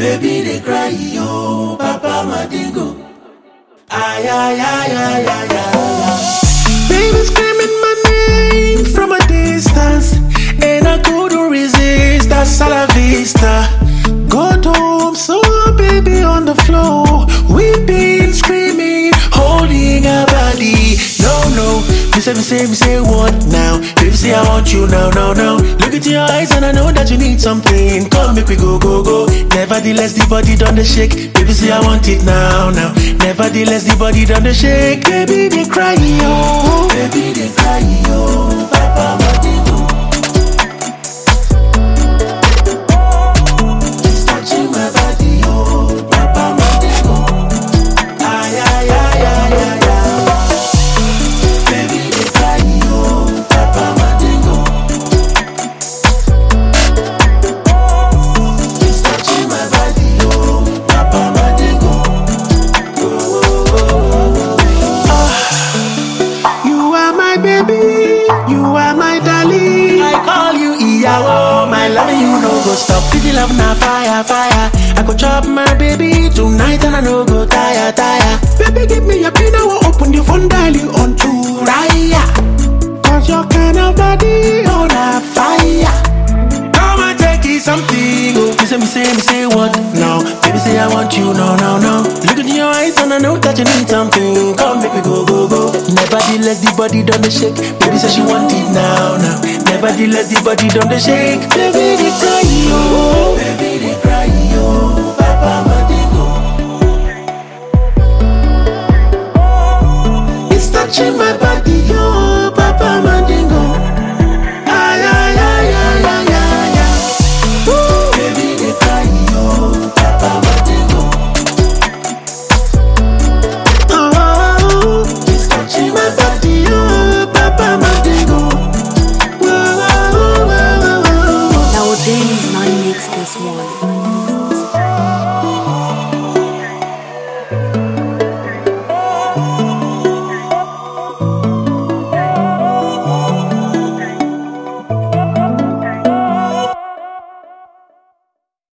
Baby, they cry, yo, Papa Madingo. Ay, ay, ay, ay, ay, ay, ay. Baby screaming my name from a distance, and I couldn't resist. Hasta la vista. Go to home, so baby on the floor, weeping, screaming, holding our body. No, me say what now? Baby say I want you now. Look into your eyes and I know that you need something. Come make we go. Nevertheless the body done the shake. Baby say I want it now. Nevertheless the body done the shake. Baby they cry yo. Baby, they cry, yo, Papa Madingo. It's touching my body, yo, Papa Madingo. Ay, ay, ay, ay, ay, ay. Baby, they cry, yo, Papa Madingo. It's touching my body, yo, Papa Madingo. You are my baby, you are my darling. I call you Iyawo, my love you no go stop. If you love na fire. I go chop my baby tonight and I no go tire. Baby give me your pin, I will open the phone, dial you on to Raya. Cause your kind of body on a fire. Come and take it something. Oh, me say what now? Baby say I want you, no. Look into your eyes and I know that you need something. Come make me go. Nevertheless the body done the shake. Baby say she want it now. Nevertheless the body done the shake. Baby they cry yo. Baby, they cry, yo, Papa Madingo. It's touching my body yo, Papa Mandingo. Ay, ay, ay, ay, ay, ay, ay. Ooh. Baby, they cry, yo, Papa Madingo. Oh, It's touching my my body yo, Papa Mandingo. Nowadays, I mix this one.